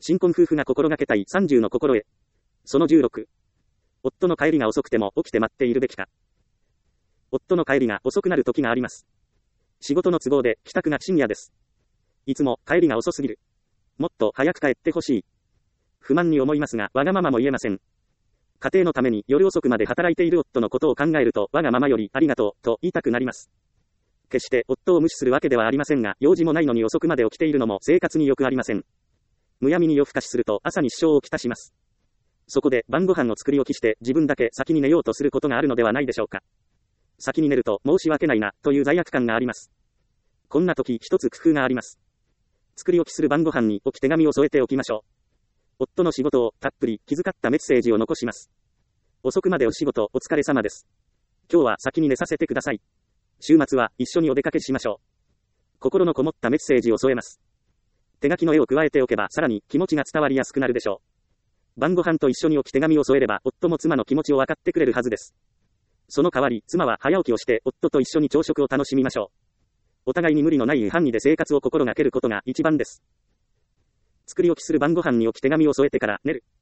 新婚夫婦が心がけたい30の心得。その16。夫の帰りが遅くても起きて待っているべきか。夫の帰りが遅くなる時があります。仕事の都合で帰宅が深夜です。いつも帰りが遅すぎる。もっと早く帰ってほしい。不満に思いますが、わがままも言えません。家庭のために夜遅くまで働いている夫のことを考えると、わがままよりありがとう、と言いたくなります。決して夫を無視するわけではありませんが、用事もないのに遅くまで起きているのも生活によくありません。むやみに夜更かしすると朝に支障をきたします。そこで晩ご飯を作り置きして自分だけ先に寝ようとすることがあるのではないでしょうか。先に寝ると申し訳ないな、という罪悪感があります。こんな時一つ工夫があります。作り置きする晩ご飯に置き手紙を添えておきましょう。夫の仕事をたっぷり気遣ったメッセージを残します。遅くまでお仕事お疲れ様です。今日は先に寝させてください。週末は一緒にお出かけしましょう。心のこもったメッセージを添えます。手書きの絵を加えておけばさらに気持ちが伝わりやすくなるでしょう。晩ご飯と一緒に置き手紙を添えれば夫も妻の気持ちを分かってくれるはずです。その代わり妻は早起きをして夫と一緒に朝食を楽しみましょう。お互いに無理のない範囲で生活を心がけることが一番です。作り置きする晩ご飯に置き手紙を添えてから寝る。